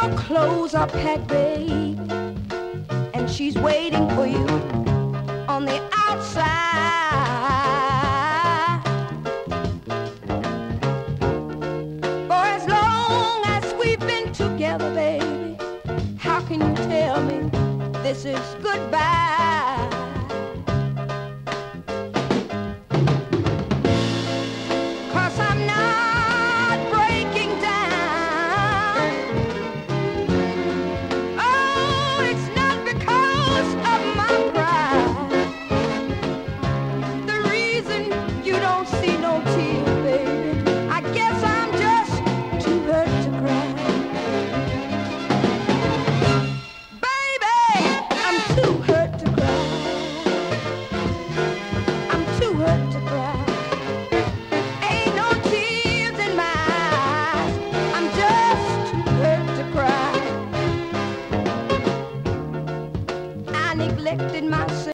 Your clothes are packed, babe, and she's waiting for you on the outside. For as long as we've been together, baby, how can you tell me this is goodbye? 'Cause I'm not breaking down. Oh, it's not because of my pride. The reason you don't see no tears, baby, I guess I'm just too hurt to cry. Baby, I'm too hurt to cry. I'm too hurt to cry. Ain't no tears in my eyes. I'm just too hurt to cry. I neglected myself.